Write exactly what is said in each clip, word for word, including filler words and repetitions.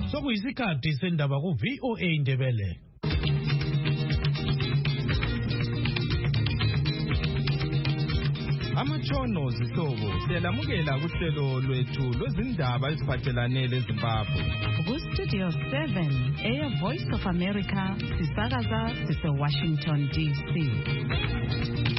Sokuyisikhathi sendaba ku V O A Indebele. Amatshono zihlobo siyalamukela kuhlelo lwethu lwezindaba eziphathelane leZimbabwe. Ku Studio seven, Air Voice of America, sisakaza sise Washington D C.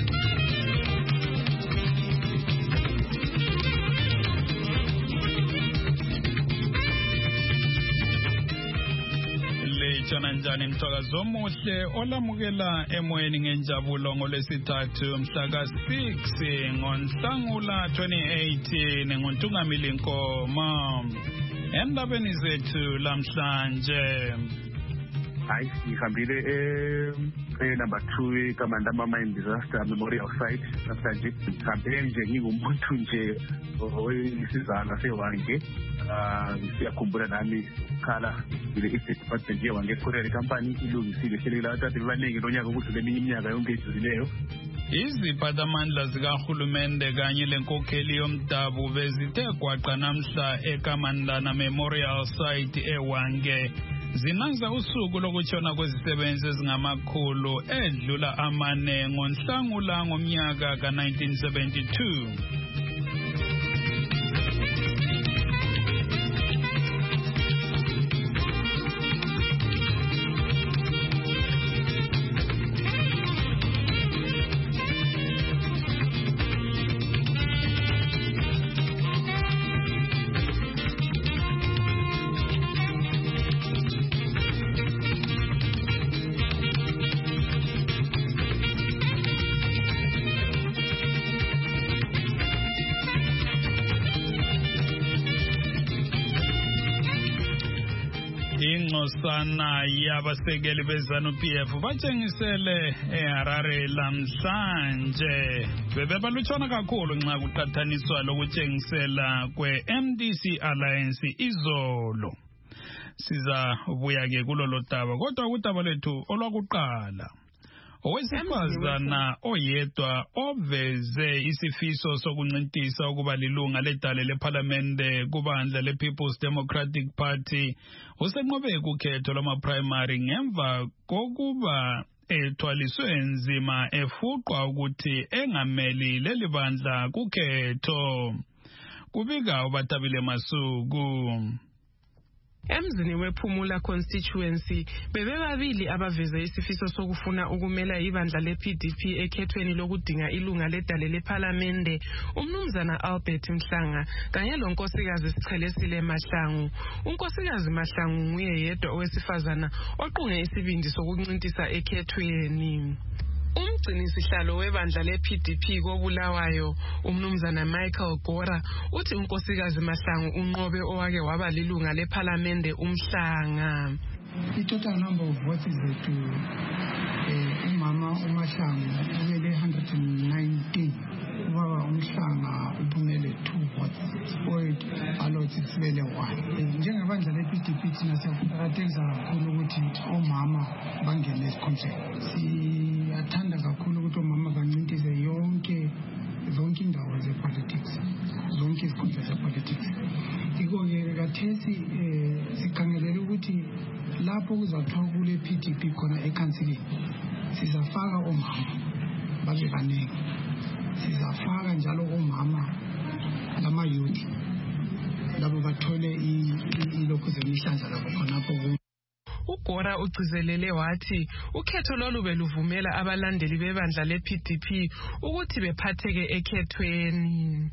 Chananjani mthakazo omuhle olamukela emoyeni ngenjabulo ngolwesithathu mhla ka six ngoNhlangula twenty eighteen ngoNtungamili Nkoma. Endabeni zethu lamhlanje hayi ngihambile eh eh number two kaMandaba Mine Disaster Memorial Site namhlanje ngihambile nje ngingumuntu nje oyisizana sewange ah siyakhumbula nami khala ile department nje wange courier company ilungisile hlelela athathe baningi lonyaka ukuthi leminye iminyaka yonke edlulileyo. Iziphathamandla zikahulumende kanye lenkokheli yomdabu bezithe kwaqa namhla eKamandana Memorial Site ewange zinanza usuku lokutshona kwezisebenzi ezingamakhulu edlula amane ngoNhlangula ngomnyaka ka nineteen seventy-two. Sana yabasekeli bezanu P F batshengisele eHarare lamhlanje bebebalutshwana kakhulu nxa kuqathaniswa lokutshengisela kwe M D C Alliance izolo. Siza buya ke kulolo daba kodwa udaba lethu olwakuqala owesifazana oyedwa oveze isifiso sokuncintisa ukuba lilunga ledale leParliamente kubandla lePeople's Democratic Party usenqobe ukhetho lwama-primary ngemva kokuba ethwaliswe nzima efuqwa ukuthi engameli leli bandla kukhetho. Kubika uBatabile Masuku. Emzini wePhumula constituency bebebabili abaveze isifiso sokufuna ukumela ibandla leP D P ekhethweni lokudinga ilunga ledale leParliamente umnumzana Albert Mhlanga kanye lonkosikazi Sichelesile Mahlangu. Unkosikazi Mahlangu nguye yedwa owesifazana oqunge isibindi sokuncintisa ekhethweni. Umgcinisihlalo webandla leP D P koBulawayo umnumzana Michael Gora uthi unkosikazi Mahlangu unqobe owake waba lilunga leParliamente umhlanga. The total number of votes is to uh, umama uMahlangu ubele one hundred nineteen ubaba umhlanga uphumele two votes oyed alothi sibele one. Njengebandla leP D P thina siyaqhakathekisa kakhulu ukuthi omama bangene esikhundleni. Siyathanda kakhulu ukuthi omama bancintise yonke zonke indawo zepolitics zonke izikhundla zepolitics. Iko-ke kathesi sikhangelele ukuthi lapho kuzathiwa kule P D P khona ekhansilini sizafaka omama babe baningi, sizafaka njalo omama lama-youth labo bathole ilokhu zemihlandla labo khonapho. uGora ugcizelele wathi ukhetho lolu beluvumela abalandeli bebandla leP D P ukuthi bephatheke ekhethweni.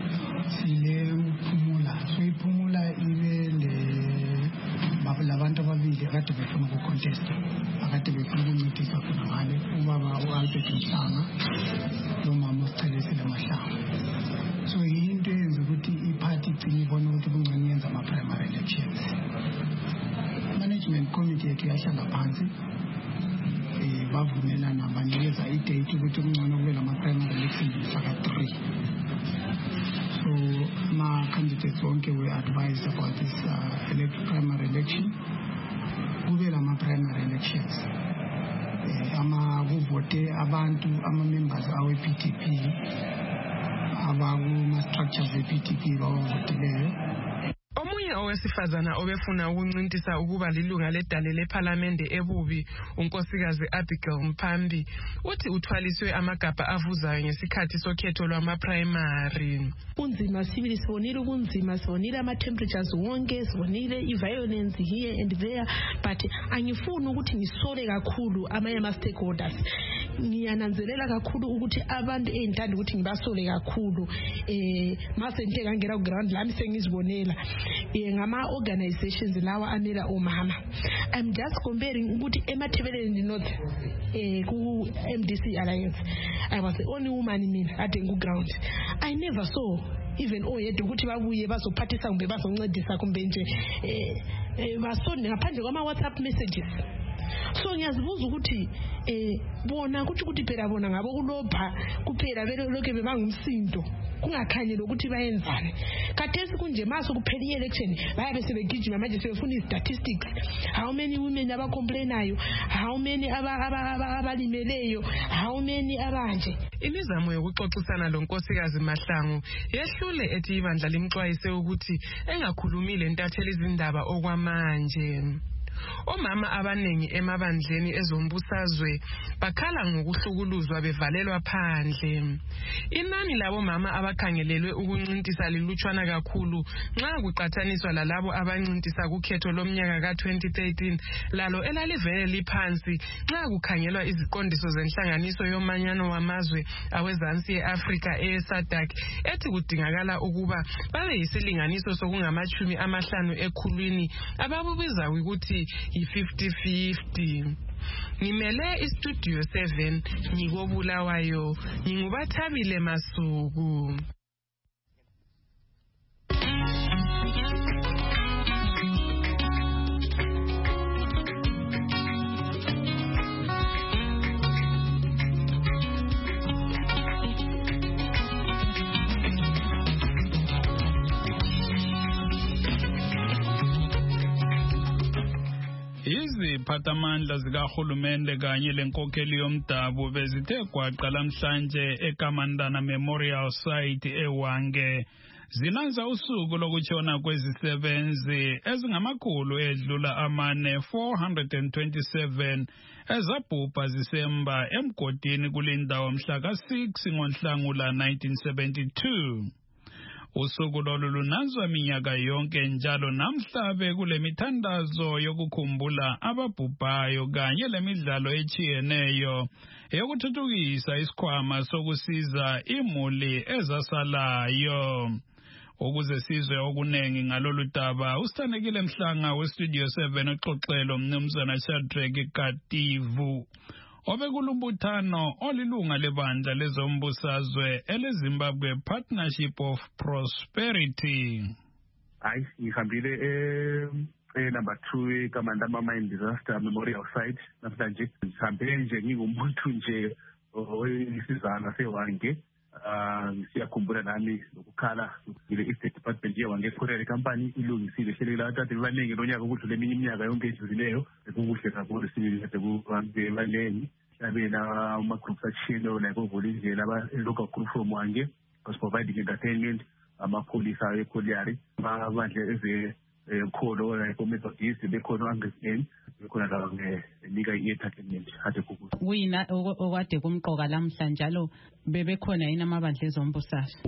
Sile uphumula so iphumula ibe le labantu ababili akade befuna ukucontest akade befuna ukuncintisa khona ngale ubaba uAlbert Mhlanga nomama uSichelesile Mahlangu. So into yenza ukuthi iparty igcine ibona ukuthi kungcono yenza ama-primary elections. Management committee yethu yahlala phansi eh bavumelana banikeza idate ukuthi kungcono kube lama-primary elections mhla three. So my candidates wonke were advised about this uh, elect primary election. Kube lama primary elections. Eh ama kuvote abantu ama members awe P D P abaku ma structures e P D P bavoteleyo. Omunye owesifazana obefuna ukuncintisa ukuba lilunga ledale lePhalamende ebubi unkosikazi Abigail Mpambi uthi uthwaliswe amagabha avuzayo ngesikhathi sokhetho lwama-primary. Unzima sibili sibonile ubunzima, sibonile ama-temperatures wonke, sibonile i-violence here and there, but angifuni ukuthi ngisole kakhulu amanye ama-stakeholders. Ngiyananzelela kakhulu ukuthi abantu ey'ntanda ukuthi ngibasole kakhulu eh mase ngike ngangena ku ground lami sengizibonela eh ngama-organizations lawa amela omama. I'm just comparing ukuthi eMathebeleni North eh ku-M D C Alliance I was the only woman mina ade ngu-ground. I never saw even oyedwa ukuthi babuye bazophathisa kumbe bazoncedisa kumbe nje eh basonde ngaphandle kwama-WhatsApp messages. So ngiyazibuza ukuthi eh bona ukuthi ukuthi phela bona ngabo kulopha kuphela belokho bebangumsindo kungakhanyile ukuthi bayenzane. Khathesi kunje maso kuphela i-election bayabe sebegijima manje sebefuna i-statistics, how many women abacomplainayo, how many abalimeleyo, how many abanje. Imizamo yokuxoxisana lo nkosikazi Mahlangu yehlule ethi ibandla limxwayise ukuthi engakhulumile ntatheli izindaba okwamanje. Omama abanengi emabandleni ezombusazwe bakhala ngokuhlukuluzwa bevalelwa phandle. Inani labo mama abakhangelelwe ukuncintisa lilutshwana kakhulu nxa kuqathaniswa lalabo abancintisa kukhetho lomnyaka ka twenty thirteen lalo elalivele liphansi nxa kukhangelwa iziqondiso zenhlanganiso yomanyano wamazwe awezansi e-Afrika e-SADC ethi kudingakala ukuba babe yisilinganiso sokungamachumi amahlanu ekhulwini ababubiza ukuthi yi-fifty fifty. Ngimele istudio seven ngikobulawayo ngingubathabile Masuku. Iziphathamandla zikahulumende kanye lenkokheli yomdabu bezithe gwaqa lamhlanje eKamandana Memorial Site eWange zinanza usuku lokutshona kwezisebenzi ezingamakhulu edlula amane four hundred twenty-seven ezabhubha zisemba emgodini kulindawo mhla ka six ngoNhlangula nineteen seventy-two. Usuku lolu lunanzwa minyaka yonke njalo namhla kule mithandazo yokukhumbula ababhubhayo kanye lemidlalo echiyeneyo eyokuthuthukisa isikhwama sokusiza imuli ezasalayo. Ukuze sizwe okunengi ngalolu daba usithandekile Mhlanga westudio seven uxoxelo mnumzana Shadrack Kativu obekulumbuthano olilunga lebandla lezombusazwe eleZimbabwe Partnership of Prosperity. Hayi ngihambile eh eh number two eKamandana Mine Disaster Memorial Site namhlanje ngihambe nje ngingumuntu nje oyisizana seWange ah siyakhumbula nami lokukhala ile State Department yeWange Courier Company ilungisile hlelo labathathe baningi lonyaka ukudlula eminye iminyaka yonke edlulileyo bekuhle kakhulu sibili kade kuhambe baningi abena uma groups achino like ovolunteer aba local group from Wange was providing entertainment amapolisa eKholiari abandle eze kholo like Methodist bekhona angeseni bekhona la ngenika i-entertainment hade kukuthi kuyina okwade kumqoka lamhla njalo bebekhona yini amabandla ezombusazwe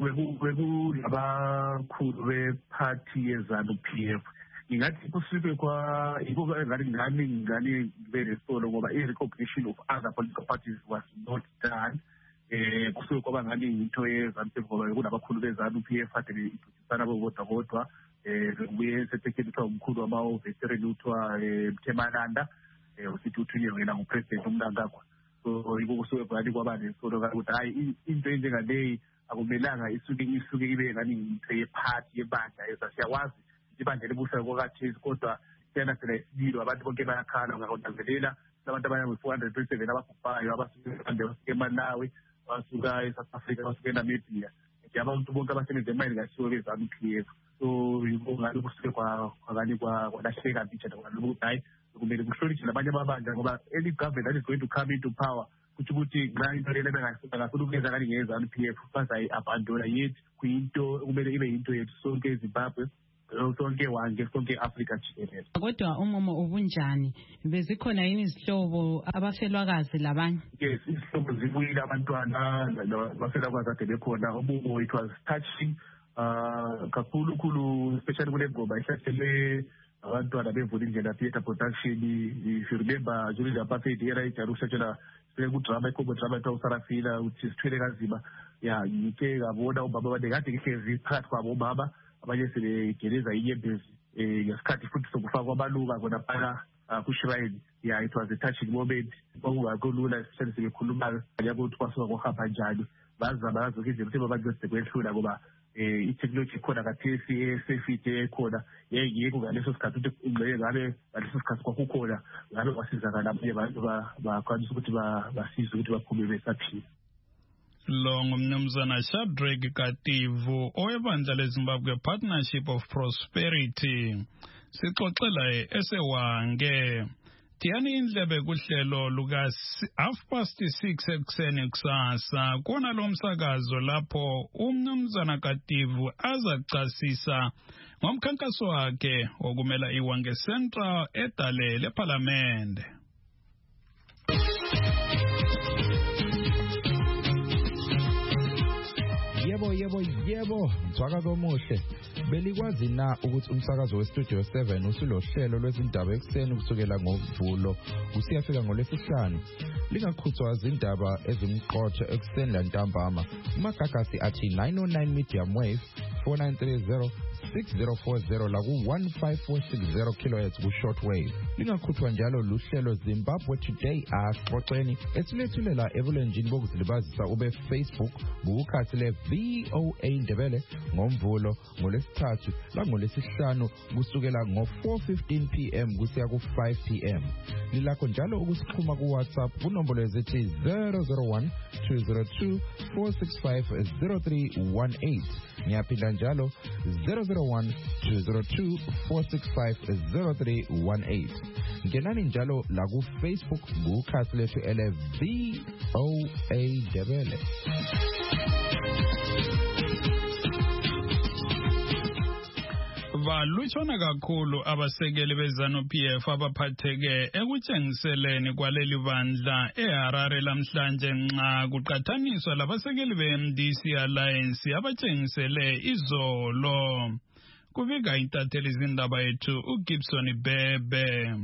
kulabakhulu beparty yeZANU P F. Ingathi kusuke kwa ibuka engani ngani ngani very solo ngoba i-recognition of other political parties was not done. Eh kusuke kwaba ngani into yeZANU P F ngoba kunabakhulu beZANU P F ade iphikisana bodwa bodwa eh kubuye setekhetha umkhulu wama-veteran uthiwa Mthemananda eh usithi uthunywe wena ngupresident uMnangagwa. So ikusuke phakathi kwabane solo ukuthi hayi into enjengaleyi akumelanga isuke isuke ibe ngani into yeparty yebandla ezasiyakwazi ibandla lebuhlayo kwakathesi kodwa siyana sela isibilo abantu bonke bayakhala ngakonanzelela abantu abanye four hundred twenty-seven ababhubhayo abasuke eMalawi basuka eSouth Africa basuke eNamibia nje abantu bonke abasebenza emayini kasiwe beZANU P F. So ngalo kusuke kwa kwakani kwalahleka mbicha kwalokuthi hayi kumele kuhlonishwe labanye amabandla ngoba any government that is going to come into power kuthi ukuthi nxa into lena bengafuna ukwenza kani ngeZANU P F bazayi abandona yethu kuyinto kumele ibe yinto yethu sonke eZimbabwe sonke wanke sonke Africa jikelele. Kodwa umumo ubunjani bezikhona yini izihlobo abafelwakazi labanye? Yes, izihlobo zibuyile abantwana abafelwakazi ade bekhona. Umumo it was touching uh kakhulu khulu especially kule ngoma ihlahlelwe abantwana bevula indlela theater production. If you remember during the apartheid era ijarushatshela sekudrama ikhombo drama ethiwa uSarafina uthi sithwele kanzima. Ya ngike ngabona ubaba badekade ngihlezi phakathi kwabo ubaba abanye sebegeleza inyembezi ngesikhathi futhi sokufaka kwabaluka kona phana ku-shrine. Yeah, it was a touching moment. Kwakungakulula especially sebekhuluma ukuthi kwasuka kohamba njani. Bazama ngazo izinto ukuthi abantu besekwehlula ngoba i-technology khona kathesi esefite ekhona yengiko ngaleso sikhathi ukuthi ungceke ngabe ngaleso sikhathi kwakukhona ngabe kwasizakala abanye abantu bakwanisa ukuthi basize ukuthi baphume besaphila. Lo ngumnumzana Shadrack Kativu owebandla leZimbabwe Partnership of Prosperity. Sixoxela esewange Tiani indlebe kuhlelo luka half past six ekuseni kusasa kona lo msakazo lapho umnumzana Kativu azacasisa ngomkhankaso wakhe wokumela iwange Central edale leParliament. Yebo yebo yebo mthwakazo omuhle belikwazi na ukuthi umsakazo weStudio seven usulohlelo lwezindaba ekuseni kusukela ngoVulo usiyafika ngolwesihlanu lingakhuthwa izindaba ezimqotho ekuseni lantambama umagagasi athi nine oh nine medium wave four nine three zero six zero four zero la ku one five four six zero kilohertz ku shortwave lingakhuthwa njalo luhlelo Zimbabwe Today axoxeni esilethulela ebulenjini bokuzilibazisa ube Facebook ngukhathi le V O A Ndebele ngomvulo ngolesithathu la ngolesihlanu kusukela ngo four fifteen p m kusiya ku five p m lilakho njalo ukusixhuma ku WhatsApp kunombolo ezithi zero zero one two zero two four six five zero three one eight ngiyaphinda njalo zero zero one two zero two four six five zero three one eight ngenani njalo la ku Facebook ngukhathi lethu ele V O A Ndebele. Balutshona kakhulu abasekeli beZANU P F abaphatheke ekutshengiseleni kwaleli bandla eHarare lamhlanje nxa kuqathaniswa labasekeli be-M D C Alliance abatshengisele izolo. Kubika intatheli izindaba yethu uGibson Bebe.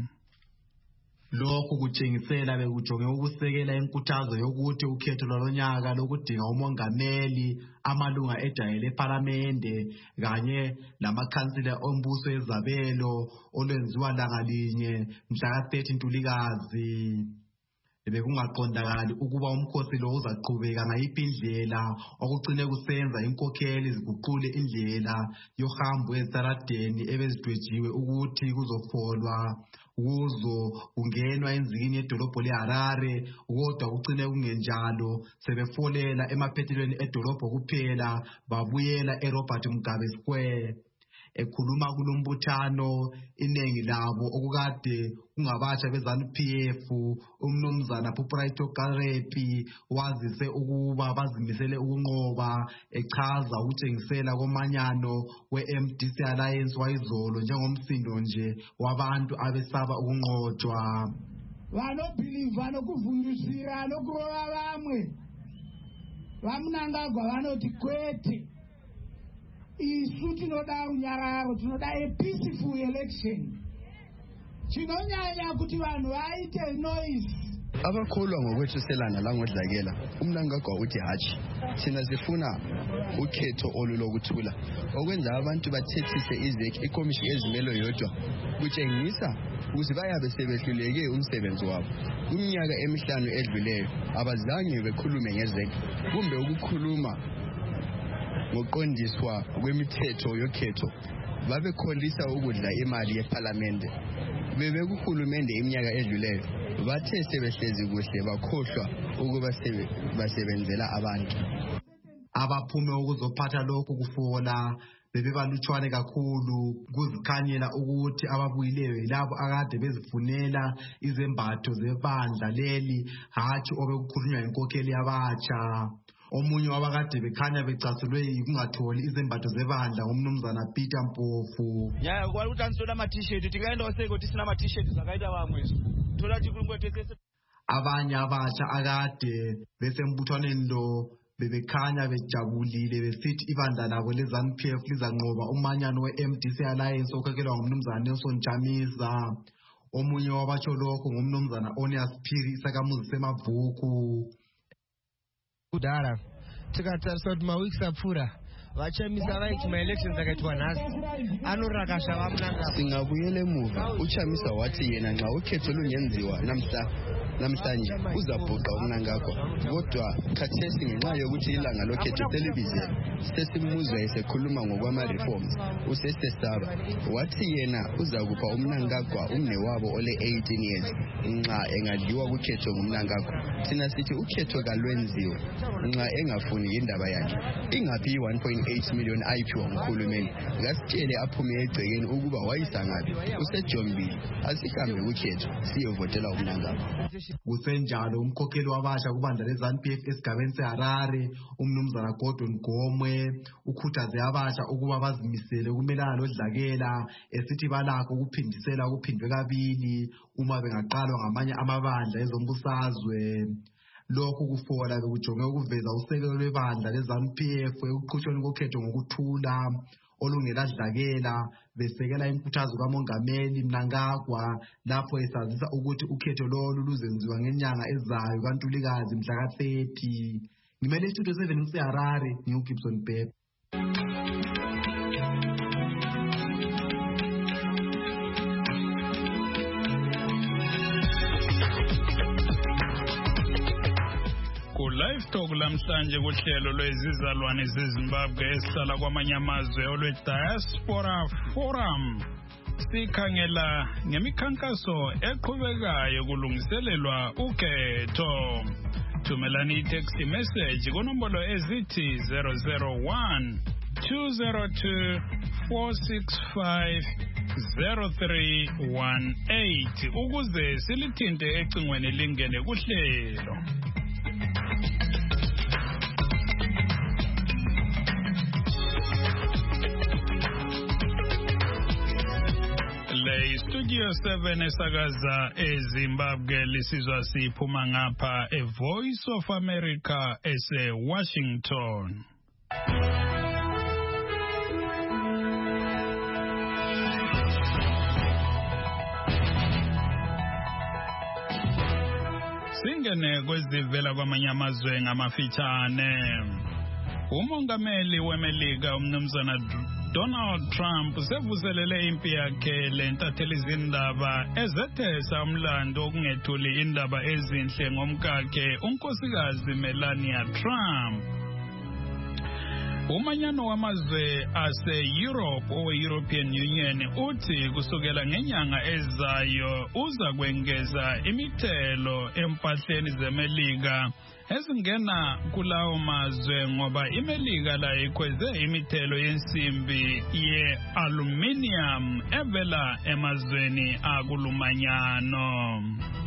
Lokhu kutshengisela bekujonge ukusekela inkuthazo yokuthi ukhetho lwalonyaka lokudinga umongameli amalunga edale leParliamente kanye lamakhansila ombuso ezabelo olwenziwa langa linye mhla thirty Ntulikazi. Bekungaqondakali ukuba umkhosi lo uzaqhubeka ngayiphi indlela okugcine kusenza inkokheli ziguqule indlela yohambo ezitaradeni ebezidwejiwe ukuthi kuzofolwa kuzo kungenwa enzikini edolobho leHarare kodwa kugcine kungenjalo sebefolela emaphethelweni edolobho kuphela babuyela eRobert Mugabe Square. Ekhuluma kulombuthano inengi labo okukade kungabasha beZANU P F umnumzana Pupraito Karepi wazise ukuba bazimisele ukunqoba echaza ukutshengisela komanyano we-M D C Alliance wayizolo njengomsindo nje wabantu abesaba ukunqotshwa. Vanobhiliva nokuvundusira nokurova vamwe vamunangagwa vanoti kwete isu tinoda unyararo tinoda a peaceful election chinonyanya kuti vanhu vaite noise. Abakholwa ngokwethuselana langodlakela umnangagwa uthi hatshi thina sifuna ukhetho olulokuthula okwenza abantu bathethise izeki ikomishini ezimelo yodwa kutshengisa ukuthi bayabe sebehluleke umsebenzi wabo. Kuminyaka emihlanu edluleyo abazange bekhulume ngezeki kumbe ukukhuluma ngoqondiswa kwemithetho yokhetho babekholisa ukudla imali yeParliament. Bebekuhulumende iminyaka edluleyo bathe sebehlezi kuhle bakhohlwa ukuba basebenzela abantu. Abaphume ukuzophatha lokhu kufola bebebalutshwane kakhulu kuzikhanyela ukuthi ababuyileyo yilabo akade bezifunela izembatho zebandla leli hatshi obekukhulunywa inkokheli yabatsha. omunye wabakade bekhanya becasulwe ukungatholi izembatho zebandla ngomnumzana Peter Mpofu. Ya kwaluthi ansola ama t-shirt tingaenda waseko tisina ama t-shirt zakaita bamwe thola tikulungwethe. Abanye abasha akade besembuthwaneni lo bebekhanya bejabulile besithi ibandla labo leZANU P F lizanqoba umanyano we-M D C Alliance okhekelwa ngumnumzana Nelson Chamisa. Omunye wabatsho lokho ngumnumzana Onias Phiri sakamuzi semabhuku. Kudara tikatarisa kuti mawiki apfuura vachamisa vaiti maelections akaitwa nhasi anorakasha vamunanga. Singabuyele emuva. Uchamisa wathi yena nxa ukhetho lungenziwa namhla namhlanje uzabhuqa umnangagwa, kodwa khathesi ngenxa yokuthi ilanga lokhetho television sesimuzwa esekhuluma ngokwama-reforms usesesaba. Wathi yena uzakupha umnangagwa umnewabo ole eighteen years nxa engadliwa kukhetho ngumnangagwa. Thina sithi ukhetho kalwenziwe nxa engafuni indaba yakhe. Ingaphi one point eight million ayiphiwa nguhulumeni, ngasitshele aphume egcekeni ukuba wayisangaphi. Usejombile asihambe kukhetho siyovotela umnangagwa. Kusenjalo umkhokheli wabasha kubandla leZANU P F esigabeni seHarare umnumzana Gordon Gomwe ukhuthaze abasha ukuba bazimisele kumelana lodlakela esithi balakho ukuphindisela ukuphindwe kabili uma bengaqalwa ngamanye amabandla ezombusazwe. Lokhu kufola bekujonge ukuveza usekelo lwebandla leZANU P F ekuqhutshweni kokhetho ngokuthula olungeladlakela besekela inkuthazo kamongameli Mnangagwa lapho esazisa ukuthi ukhetho lolu luzenziwa ngenyanga ezayo kaNtulikazi mhla ka thirty. Ngimele istudio seven kuseHarare ngiuGibson Bhebhe. Live talk lamhlanje kuhlelo lwezizalwane zeZimbabwe esihlala kwamanye amazwe olwe Diaspora Forum sikhangela ngemikhankaso eqhubekayo kulungiselelwa ukhetho. Thumelani i-text message kunombolo ezithi zero zero one two zero two four six five zero three one eight ukuze silithinte ecingweni lingene kuhlelo. Studio seven esakaza eZimbabwe lisizwa siphuma ngapha e Voice of America ese Washington. Singene kwezivela kwamanye amazwe ngamafitshane. Umongameli weMelika umnumzana Donald Trump sevuselele impi yakhe lentatheli izindaba ezethesa umlando okungethuli indaba ezinhle ngomkakhe unkosikazi Melania Trump. Umanyano wamazwe ase-Europe owe-European Union uthi kusukela ngenyanga ezayo uza kwengeza imithelo empahleni zeMelika ezingena kulawo mazwe ngoba iMelika la ikhweze imithelo yensimbi ye-aluminium evela emazweni akulumanyano.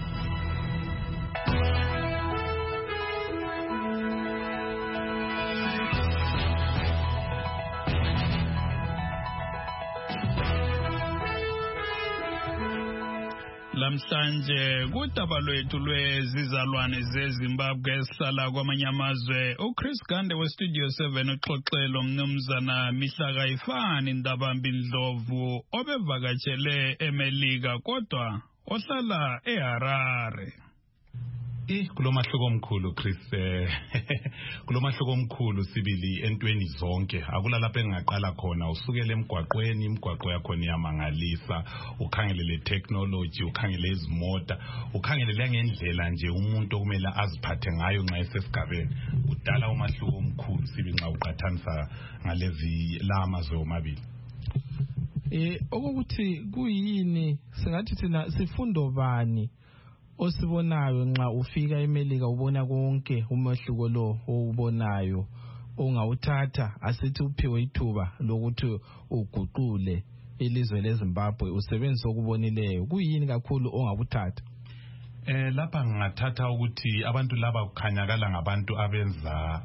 Lamhlanje kudaba lwethu lwezizalwane zeZimbabwe esihlala kwamanye amazwe uChris Gande weStudio seven uxoxelo umnumzana Mihlaka Ifani Ndabambi Ndlovu obevakatshele eMelika kodwa ohlala eHarare. Eh kulomahluko omkhulu Chris eh kulomahluko omkhulu sibili entweni zonke akulalapha engaqala khona usukele emgwaqweni imgwaqo yakho niyamangalisa ukhangele le technology ukhangele izimota ukhangele ngendlela nje umuntu okumele aziphathe ngayo nxa esesigabeni udala umahluko omkhulu sibili nxa uqathanisa ngalezi lamazwe omabili. Eh okuthi kuyini singathi thina sifundo bani osibonayo nxa ufika eMelika ubona konke umahluko lo obubonayo ongawuthatha asithi uphiwe ithuba lokuthi uguqule ilizwe leZimbabwe usebenzisa okubonileyo kuyini kakhulu ongakuthatha? Eh lapha ngingathatha ukuthi abantu laba kukhanyakala ngabantu abenza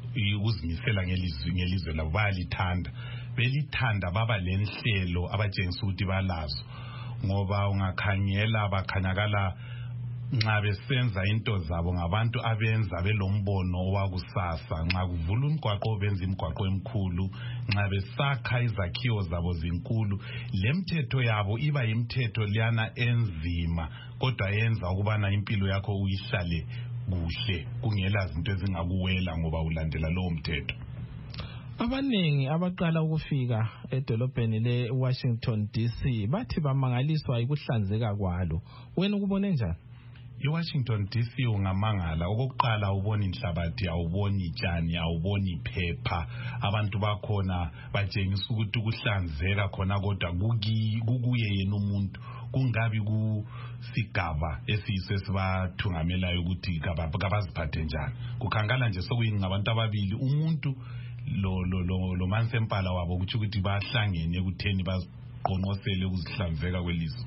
ukuzimisela ngelizwi ngelizwe labo bayalithanda belithanda baba lenhlelo abatshengisa ukuthi balazo ngoba ungakhangela bakhanyakala nxa besenza into zabo ngabantu abenza belombono owakusasa nxa kuvula umgwaqo benza imigwaqo emkhulu nxa besakha izakhiwo zabo zinkulu lemthetho yabo iba imthetho liyana enzima kodwa yenza ukubana impilo yakho uyihlale kuhle kungela zinto ezingakuwela ngoba ulandela lowo mthetho. Abaningi abaqala ukufika edolobheni le Washington D C bathi bamangaliswa ikuhlanzeka kwalo. Wena ukubone njani? iWashington D C ungamangala okokuqala ubona inhlabathi awuboni itshani awuboni iphepha abantu bakhona batshengisa ukuthi ukuhlanzeka khona kodwa kuki kukuye yena umuntu kungabi kusigaba esiyiso esibathungamelayo ukuthi kabaziphathe njani kukhangala nje sokuyini ngabantu ababili umuntu lo lo lo lo mansempala wabo ukuthi ukuthi bahlangene ekutheni baziqonqosele ukuzihlanzeka kwelizwe.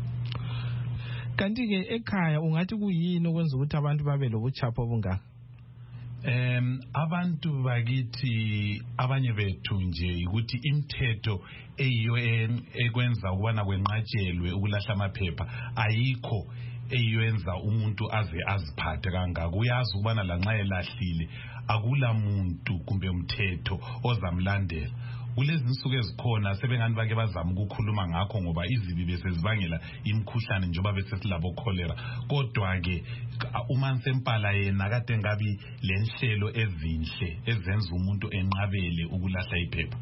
Kanti ke ekhaya ungathi kuyini okwenza ukuthi abantu babe lobuchapho obungaka? Em abantu bakithi abanye bethu nje ukuthi imithetho eyiyo ekwenza ukubana kwenqatshelwe ukulahla amaphepha ayikho eyenza umuntu aze aziphathe kangaka uyazi ukubana lanxa elahlile akula muntu kumbe umthetho ozamlandela. Kulezi insuku ezikhona sebengani bake bazama ukukhuluma ngakho ngoba izibi bese zibangela imikhuhlane njengoba bese silabo cholera kodwa ke umansempala yena kade ngabi lenhlelo ezinhle ezenza umuntu enqabele ukulahla iphepha.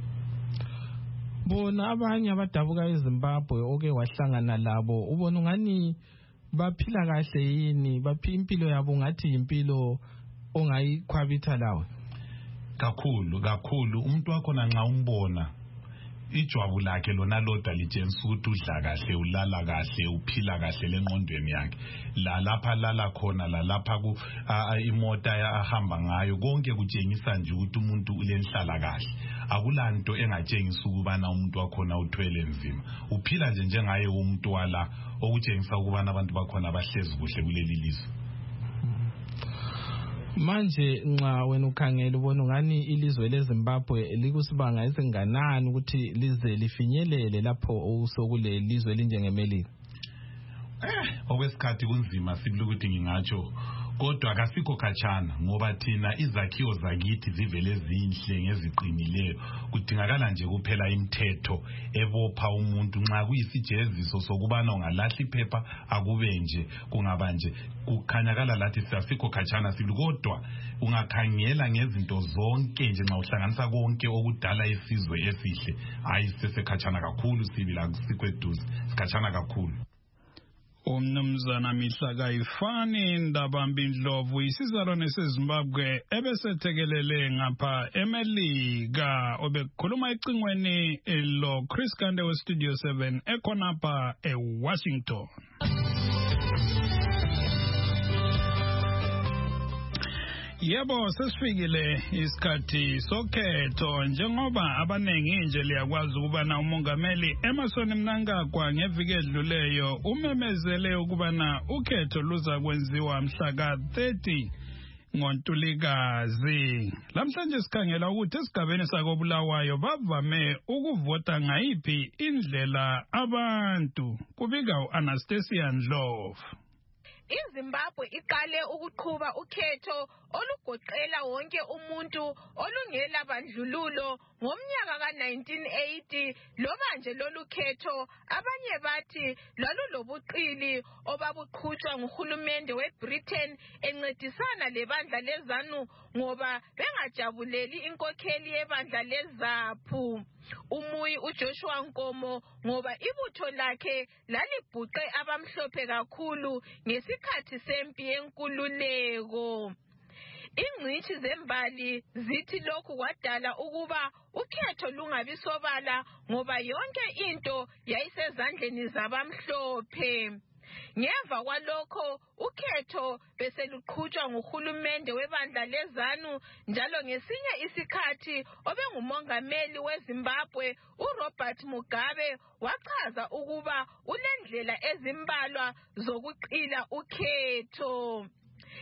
Bona abanye abadabuka eZimbabwe oke wahlangana labo ubona ungani baphila kahle yini baphila impilo yabo ngathi impilo ongayikhwabitha lawe? Kakhulu kakhulu umuntu wakho nxa umbona ijwabu lakhe lona lodwa litshengisa ukuthi udla kahle ulala kahle uphila kahle lengqondweni yakhe la lapha lala khona la lapha ku imota ahamba ngayo konke kutshengisa nje ukuthi umuntu ulenhlala kahle akulanto engatshengisa ukubana umuntu wakhona uthwele nzima uphila nje njengaye umuntu wala okutshengisa ukubana abantu bakhona abahlezi kuhle kuleli lizwe. Manje nxa wena ukhangela ubona ngani ilizwe leZimbabwe likusibanga esinganani ukuthi lize lifinyelele lapho usokule lizwe linjengeMelika? Eh okwesikhathi kunzima sibili ukuthi ngingatsho kodwa akasikho khatshana ngoba thina izakhiwo zakithi zivele zinhle ngeziqinileyo kudingakala nje kuphela imithetho ebopha umuntu nxa kuyisijeziso sokubana ungalahla iphepha akube nje kungaba nje kukhanyakala lathi siyasikho khatshana sibili kodwa ungakhangela ngezinto zonke nje nxa uhlanganisa konke okudala isizwe esihle hayi sesekhatshana kakhulu sibili akusikho eduze sikhatshana kakhulu. Umnumzana Mihla Kayifani Ndabambi Ndlovu isizalwane seZimbabwe ebesethekelele ngapha eMelika obekukhuluma ecingweni lo Chris Kande we Studio seven ekhonapha eWashington. Yebo sesifikile isikhathi sokhetho njengoba abanengi nje liyakwazi ukubana umongameli Emmerson Mnangagwa ngeviki edluleyo umemezele ukubana ukhetho luza kwenziwa mhla ka thirty ngoNtulikazi. Lamhlanje sikhangela ukuthi esigabeni sakobulawayo bavame ukuvota ngayiphi indlela abantu kubika uAnastasia Ndlovu. iZimbabwe iqale ukuqhuba ukhetho olugoqela wonke umuntu olungela bandlululo ngomnyaka ka nineteen eighty loba nje lolu khetho abanye bathi lwalulobuqili obabuqhutshwa nguhulumende weBritain encedisana lebandla leZANU ngoba bengajabuleli inkokheli yebandla leZAPU Umuyi uJoshua Nkomo ngoba ibutho lakhe lalibhuqe abamhlophe kakhulu ngesikhathi sempi yenkululeko. Ingcitshi zembali zithi lokhu kwadala ukuba ukhetho lungabi sobala ngoba yonke into yayisezandleni zabamhlophe. Ngemva kwalokho ukhetho bese luqhutshwa nguhulumende webandla leZANU njalo ngesinye isikhathi obengumongameli weZimbabwe uRobert Mugabe wachaza ukuba ulendlela ezimbalwa zokuqila ukhetho.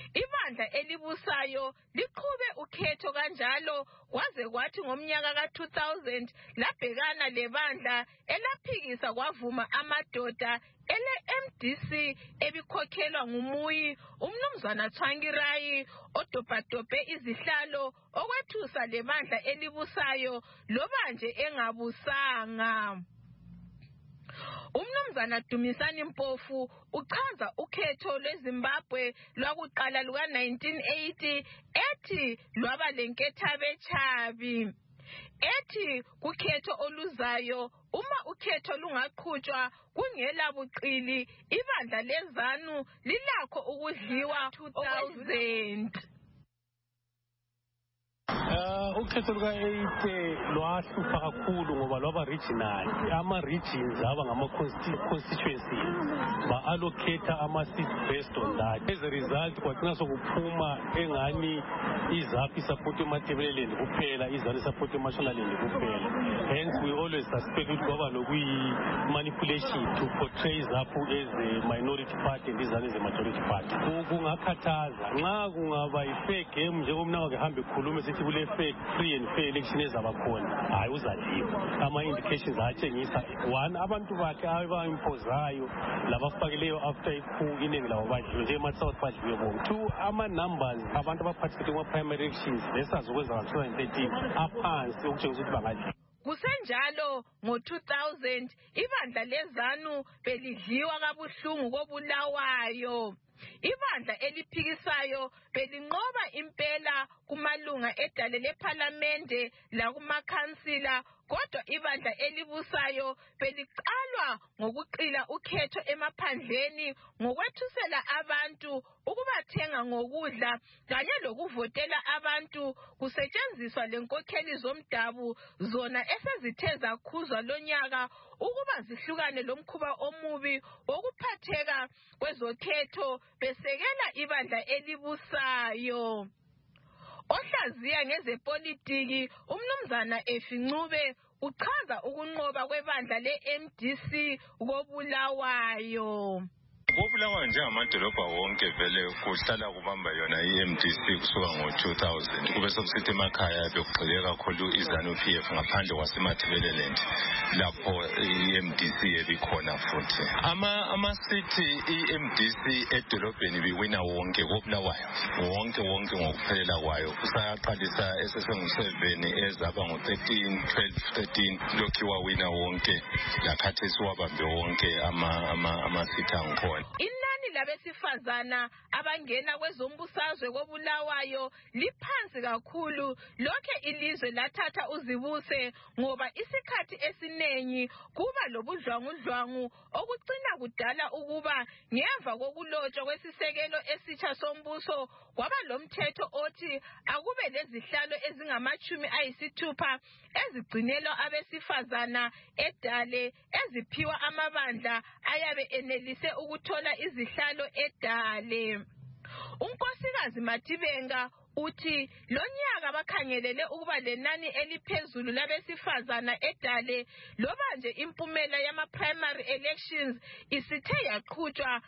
ibandla elibusayo liqhube ukhetho kanjalo kwaze kwathi ngomnyaka ka two thousand labhekana lebandla elaphikisa kwavuma amadoda ele M D C ebikhokhelwa ngumuyi umnumzana Tsvangirai odobhadobhe izihlalo okwethusa lebandla elibusayo loba nje engabusanga. Umnumzana Dumisani Mpofu uchaza ukhetho lweZimbabwe lwakuqala luka nineteen eighty ethi lwaba lenkethabe chabi. Ethi kukhetho oluzayo uma ukhetho lungaqhutshwa kungela buqili ibandla leZANU lilakho ukudliwa two thousand. Uh, ukhetho luka eight lwahlupha kakhulu ngoba lwaba regional ama regions aba ngama constituencies ba allocate ama seats based on that. As a result kwathina sokuphuma engani iZAPI support eMatabeleland kuphela iZANU support eMashonaland kuphela. Hence we always suspect ukuthi kwaba lokuyi manipulation to portray ZAPU as a minority party and iZANU as a majority party. Kungakhathaza nxa kungaba i-fair game njengomnako kehambe khulume sithi kule fake free and fair election ezabakhona hayi uzadliwa ama indications atshengisa one abantu bakhe abayimpozayo labafakileyo after iku iningi labo badliwe nje ema South badliwe bonke. Two ama numbers abantu abaparticipate kuma primary elections lesazokwenza ka twenty thirteen aphansi okutshengisa ukuthi bangadliwa. Kusenjalo ngo two thousand ibandla leZANU belidliwa kabuhlungu kobulawayo. Ibandla eliphikisayo belinqoba impela kumalunga edale leParliamente la kumakhansila kodwa ibandla elibusayo beliqalwa ngokuqila ukhetho emaphandleni ngokwethusela abantu ukubathenga ngokudla kanye lokuvotela abantu kusetshenziswa lenkokheli zomdabu zona esezithe zakhuzwa lonyaka ukuba zihlukane lomkhuba omubi wokuphatheka kwezokhetho besekela ibandla elibusayo. Ohlaziya ngezepolitiki umnumzana Efincube uchaza ukunqoba kwebandla le-M D C kobulawayo. Kobulawayo njengamadolobha wonke vele kuhlala kubamba yona i-M D C kusuka ngo two thousand kube sokusithi emakhaya bekugxile kakhulu iZANU P F ngaphandle kwaseMatabeleland lapho i-M D C ebikhona futhi ama amasithi i-M D C edolobheni biwina wonke kobulawayo wonke wonke ngokuphelela kwayo kusaqalisa esesengu seven ezaba ngo thirteen twelve thirteen lokhu wawina wonke lakhathesi wabambe wonke ama ama amasithi angkhona. Inani labesifazana abangena kwezombusazwe kobulawayo liphansi kakhulu lokho ilizwe lathatha uzibuse ngoba isikhathi esiningi kuba lobudlwangudlwangu okucina kudala ukuba ngemva kokulotshwa kwesisekelo esitsha sombuso kwaba lomthetho othi akube lezihlalo ezingamachumi ayisithupha ezigcinelwa abesifazana edale eziphiwa amabandla ayabe enelise ukuthola izihlalo edale. Unkosikazi Matibenga uthi lonyaka bakhangelele ukuba lenani eliphezulu labesifazana edale loba nje impumela yama primary elections isithe yaqhutshwa.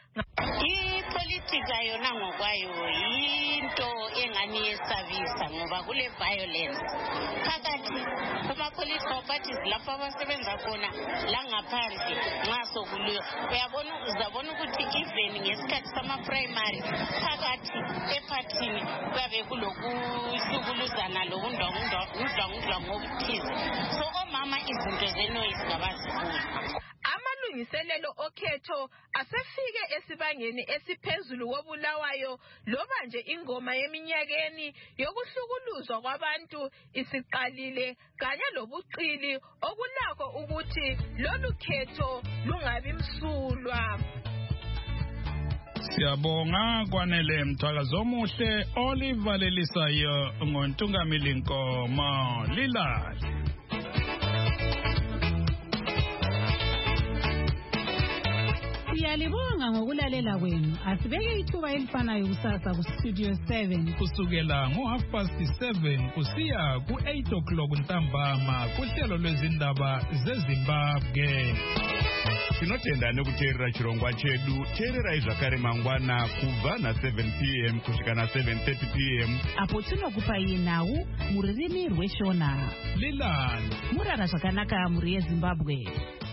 Ipolitika yona ngokwayo into engani yesabisa ngoba kule violence phakathi kuma political parties lapha abasebenza khona la ngaphandle nxa sokuliwa uyabona uzabona ukuthi even ngesikhathi sama primary phakathi epartini babe kulokuhlukuluzana lokundwangudwa ngokuthize so omama izinto zenoise ngabazifuna. Amalungiselelo okhetho asefike esibangeni esiphezulu kobulawayo loba nje ingoma yeminyakeni yokuhlukuluzwa kwabantu isiqalile kanye lobuqili okulakho ukuthi lolu khetho lungabi msulwa. Siyabonga kwanele mthakazo omuhle olivalelisayo ngontungamili Nkomo Lilali. Siyalibonga ngokulalela kwenu. Asibeke ithuba elifanayo kusasa ku Studio seven kusukela ngo half past seven kusiya ku eight o'clock ntambama kuhlelo lwezindaba zeZimbabwe. tinotenda nekuteerera chirongwa chedu. Teererai zvakare mangwana kubva na-seven p m kusvika na-seven thirty p m apo tinokupai nhau mururimi rweshona. Lilani murara zvakanaka muri yeZimbabwe.